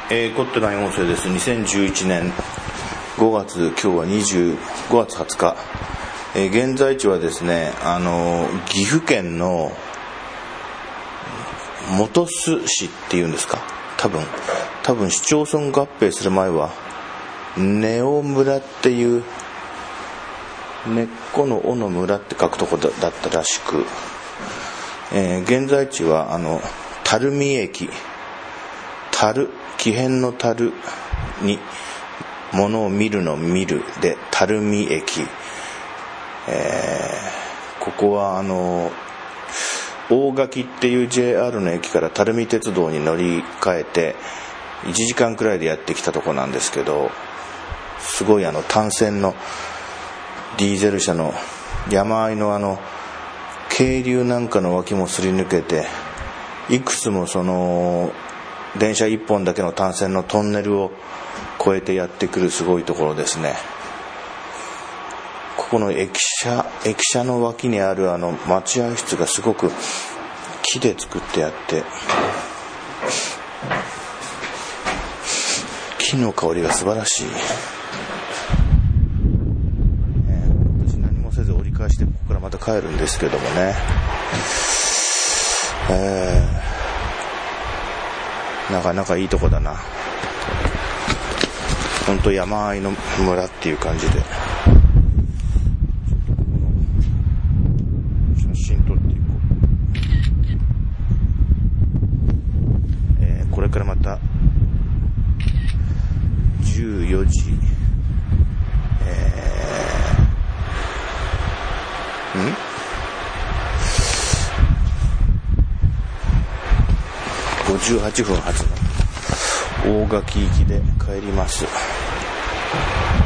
凝ってない音声です。2011年5月、今日は5月20日、現在地はですね、岐阜県の本巣市っていうんですか、多分市町村合併する前は根尾村っていう根っこの尾の村って書くとこだったらしく、現在地は垂水駅、木偏の樽に物を見るの見るで垂水駅、ここは大垣っていう JR の駅から垂水鉄道に乗り換えて1時間くらいでやってきたとこなんですけど、すごい単線のディーゼル車の山あいの渓流なんかの脇もすり抜けて、いくつも電車1本だけの単線のトンネルを越えてやってくるすごいところですね。ここの駅舎の脇にある待合室がすごく木で作ってあって、木の香りが素晴らしい。私何もせず折り返してここからまた帰るんですけどもね、なかなかいいとこだな。ほんと山あいの村っていう感じで、写真撮っていこう。これからまた14時58分発の大垣行きで帰ります。